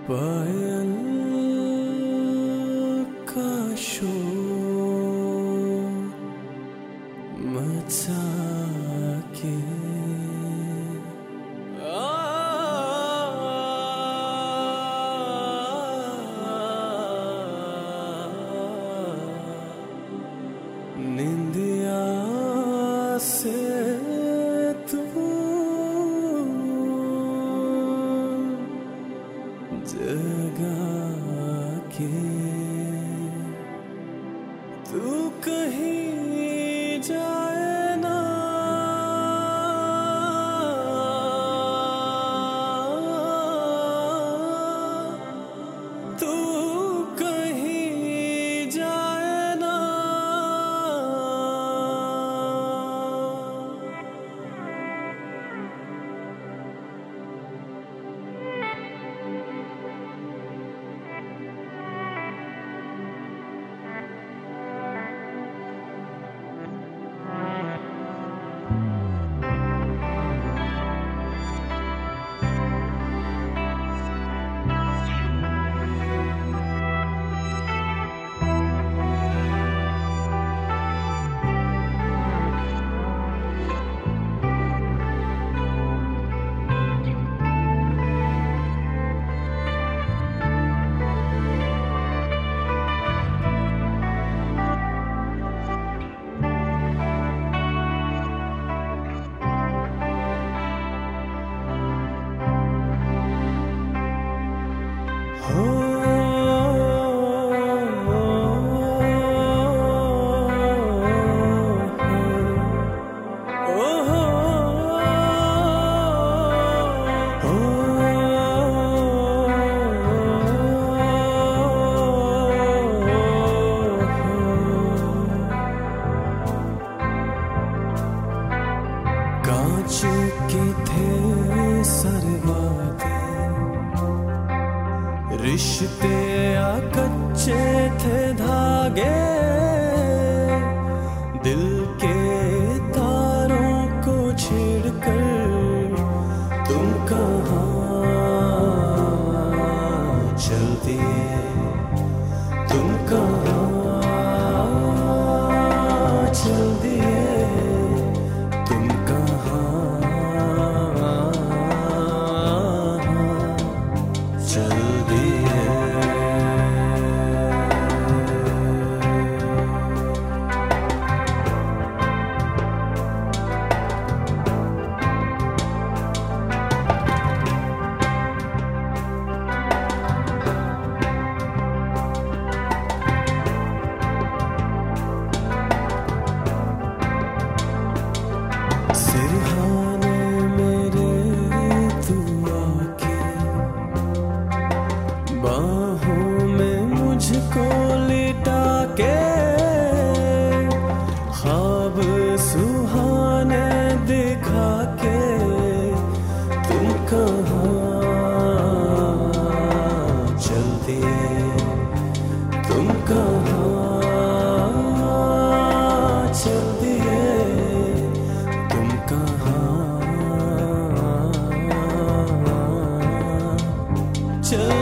पायल का शोर मचा के निंदिया से तू जगा के तू कहीं जाए ना, तू कहीं जाए ना। कांच के थे सारे वादे, रिश्ते या कच्चे थे धागे, दिल के तारों को छेड़कर तुम कहाँ चल दिए, तुम कहाँ चल दिए, तुम चल दिए। सिरहाने मेरे तू आके बाहों में मुझको लिटा के, ख्वाब सुहाने दिखा के तुम कहाँ चल दिए, तुम कहाँ चल दिए, तुम कहाँ चल